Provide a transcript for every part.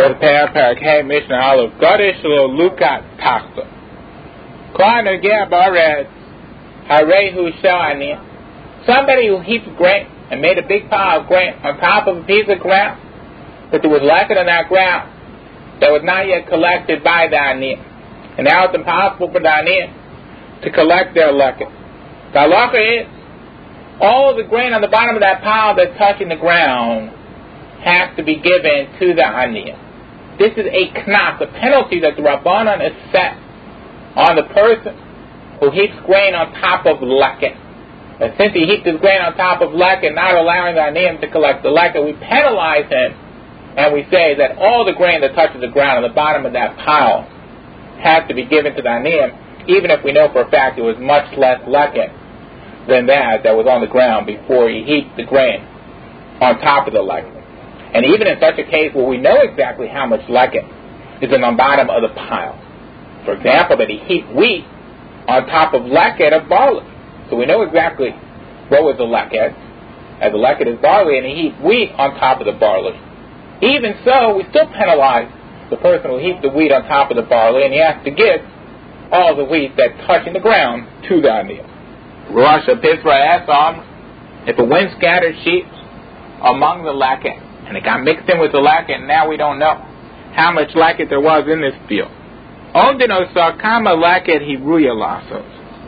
Parakeh Mishnah Aleph Gadish Lo Lukat Tachta Klan Again Baretz Harehu Shani. Somebody who heaped grain and made a big pile of grain on top of a piece of ground, but there was leket on that ground that was not yet collected by the aniyim, and now it's impossible for the aniyim to collect their leket. The halacha is all of the grain on the bottom of that pile that's touching the ground has to be given to the aniyim. This is a knas, a penalty that the Rabbanan is set on the person who heaps grain on top of leket. And since he heaped his grain on top of leket, not allowing the aniyim to collect the leket, we penalize him, and we say that all the grain that touches the ground on the bottom of that pile has to be given to the aniyim, even if we know for a fact it was much less leket than that was on the ground before he heaped the grain on top of the leket. And even in such a case where we know exactly how much leket is in the bottom of the pile. For example, that he heaped wheat on top of leket of barley. So we know exactly what was the leket, as the leket is barley, and he heaped wheat on top of the barley. Even so, we still penalize the person who heaped the wheat on top of the barley, and he has to give all the wheat that's touching the ground to the aniyim. Rosh Pisra Esam, if a wind scattered sheep among the leket, and it got mixed in with the leket, and now we don't know how much leket there was in this field. Kama leket hiruya lasos.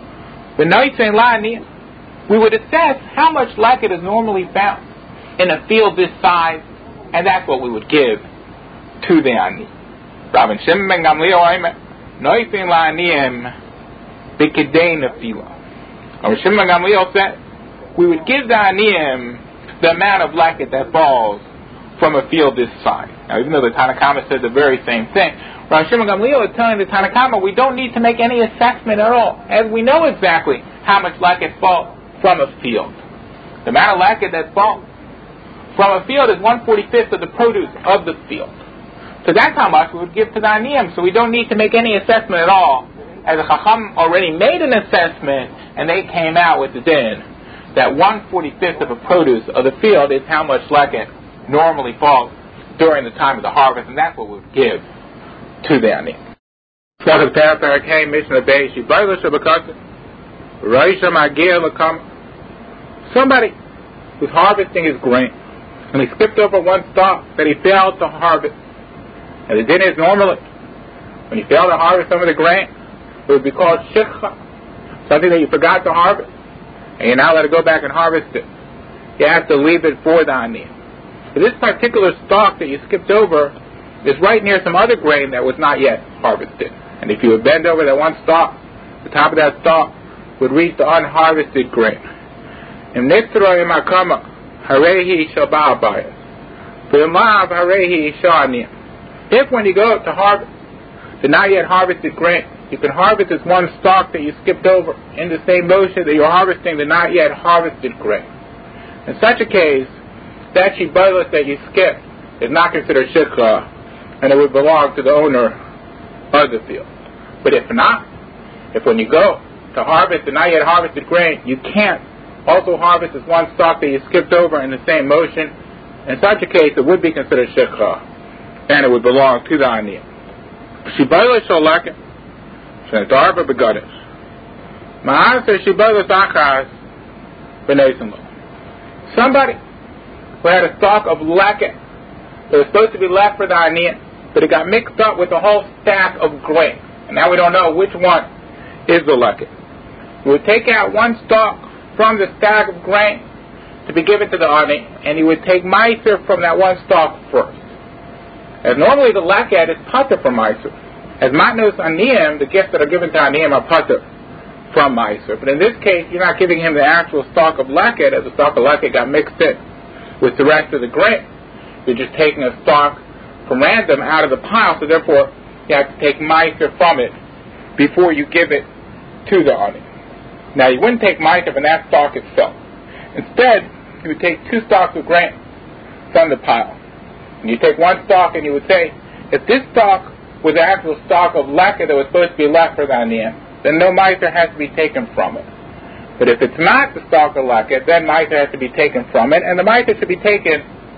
We would assess how much leket is normally found in a field this size, and that's what we would give to the aniyim. Rabban Shimon ben Gamliel oimer noisin la'aniyim b'kedei nefila. Rabban Shimon ben Gamliel said we would give the aniyim the amount of leket that falls from a field this size. Now, even though the Tanakama said the very same thing, Rabban Shimon ben Gamliel is telling the Tanakama we don't need to make any assessment at all, as we know exactly how much leket falls from a field. The amount of leket that falls from a field is 1/45 of the produce of the field. So that's how much we would give to the aniyim. So we don't need to make any assessment at all, as the Chacham already made an assessment, and they came out with the din that 1/45 of the produce of the field is how much leket normally falls during the time of the harvest, and that's what we would give to the aniyim. Somebody who's harvesting his grain, and he skipped over one stalk that he failed to harvest. And the din is normally, when you fail to harvest some of the grain, it would be called shikha, something that you forgot to harvest, and you now let it go back and harvest it. You have to leave it for the aniyim. But this particular stalk that you skipped over is right near some other grain that was not yet harvested. And if you would bend over that one stalk, the top of that stalk would reach the unharvested grain. And if when you go to harvest the not yet harvested grain, you can harvest this one stalk that you skipped over in the same motion that you're harvesting the not yet harvested grain. In such a case, that shibolus that you skipped is not considered shikha, and it would belong to the owner of the field. But if not, if when you go to harvest the not yet harvested grain, you can't also harvest this one stalk that you skipped over in the same motion, in such a case it would be considered shikha, and it would belong to the aniyim. Shibolus sholaket shenedarba begadesh ma'aser shibolus achas b'neisim. Somebody who had a stalk of leket that was supposed to be left for the aniyim, but it got mixed up with the whole stack of grain, and now we don't know which one is the leket. We would take out one stalk from the stack of grain to be given to the ani, and he would take meiser from that one stalk first. As normally the leket is pater from meiser. As matnos aniyim, the gifts that are given to aniyim are pater from meiser. But in this case, you're not giving him the actual stalk of leket, as the stalk of leket got mixed in with the rest of the grain. You're just taking a stalk from random out of the pile, so therefore you have to take meiser from it before you give it to the ani. Now you wouldn't take meiser from that stalk itself. Instead, you would take two stalks of grain from the pile. And you take one stalk and you would say, if this stalk was the actual stalk of leket that was supposed to be left for the aniyim, then no meiser has to be taken from it. But if it's not the stalk of leket, then meiser has to be taken from it, and the meiser should be taken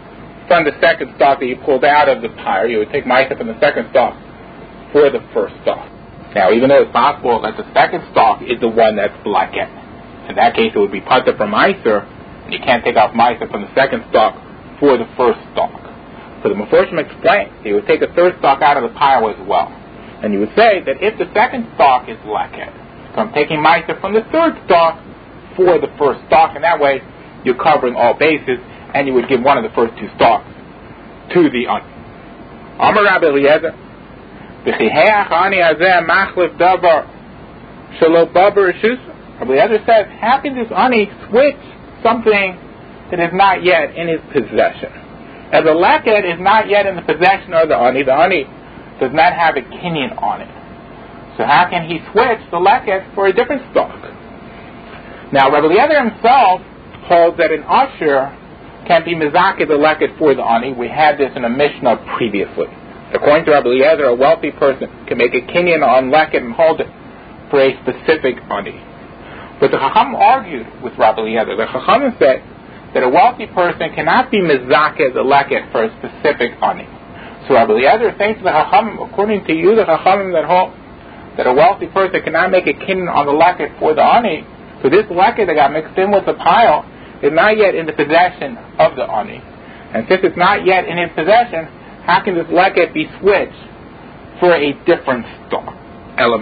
from the second stalk that you pulled out of the pyre. You would take Meiser from the second stalk for the first stalk. Now, even though it's possible that the second stalk is the one that's bleket, in that case it would be Pater from Meiser, and you can't take off Meiser from the second stalk for the first stalk. So the Meforshim explains, you would take a third stalk out of the pyre as well. And you would say that if the second stalk is bleket, so I'm taking Meiser from the third stalk for the first stalk, and that way you're covering all bases, and you would give one of the first two stalks to the ani. Amar Rabbi Eliezer, V'chiheach ani hazeh machlif davar shelo babar reshus. Rabbi Eliezer says, how can this ani switch something that is not yet in his possession? As a leket is not yet in the possession of the ani does not have a kinyan on it. So how can he switch the leket for a different stalk? Now, Rabbi Eliezer himself holds that an usher can be mizakeh the leket for the ani. We had this in a Mishnah previously. According to Rabbi Eliezer, a wealthy person can make a kinyan on leket and hold it for a specific ani. But the Chacham argued with Rabbi Eliezer. The Chacham said that a wealthy person cannot be mizakeh the leket for a specific ani. So Rabbi Eliezer is saying to the Chacham, according to you, the Chacham that hold that a wealthy person cannot make a kinyan on the leket for the ani, so this leket that got mixed in with the pile is not yet in the possession of the ani. And since it's not yet in his possession, how can this leket be switched for a different stalk? So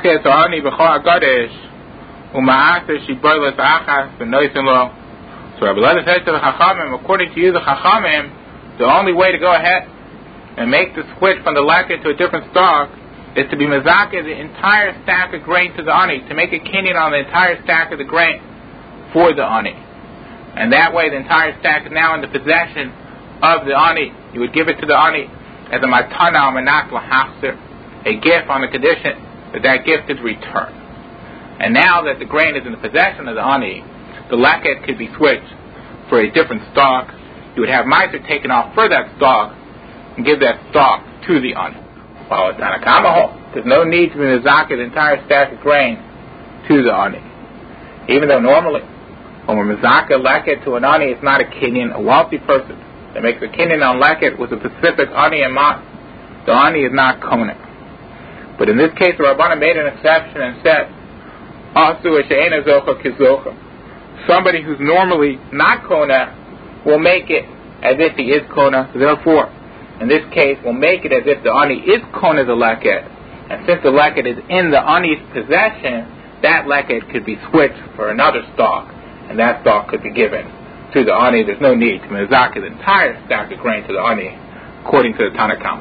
Rabbi Eliezer says to the Chachamim, according to you, the Chachamim, the only way to go ahead and make the switch from the leket to a different stalk is to be mezakeh the entire stack of grain to the ani, to make a kinyan on the entire stack of the grain for the ani. And that way the entire stack is now in the possession of the ani. You would give it to the ani as a matana or manak lahachzer, a gift on the condition that that gift is returned. And now that the grain is in the possession of the ani, the leket could be switched for a different stalk. You would have Meiser taken off for that stalk and give that stalk to the ani. While it's Tanna Kamma, there's no need to be mizakeh the entire stack of grain to the ani. Even though normally, when we're mizakeh leket to an ani, it's not a kinyan. A wealthy person that makes a kinyan on leket with a specific ani in mind, the ani is not kona. But in this case, the Rabbanan made an exception and said, Asu she'ena zocha kizocha. Somebody who's normally not kona will make it as if he is kona. Therefore, in this case, will make it as if the ani is kona the leket. And since the leket is in the ani's possession, that leket could be switched for another stalk, and that stalk could be given to the ani. There's no need to mizakeh the entire stack of grain to the ani, according to the Tanna Kamma.